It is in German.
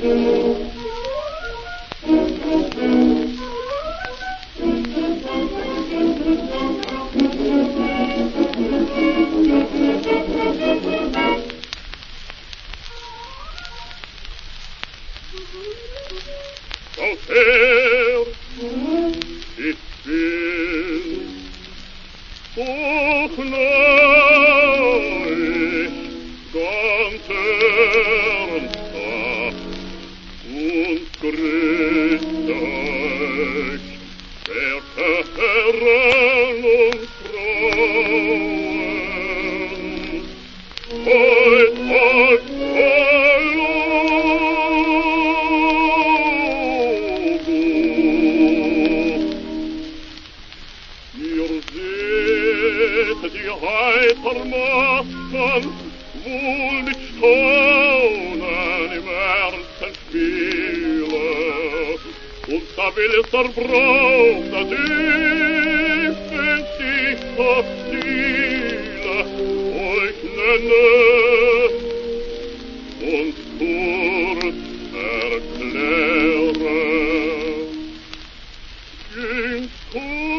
Auf her, ich will, doch gleich, ganz ernsthaft und grüßt euch, werte Herren und Frauen, heut, heut, hallo! Die Heitermasken wohl mit Staunen im Herzen spiele, und da will es der Braut, dass ich in sich das Stille euch nenne und kurz erkläre. Jüngst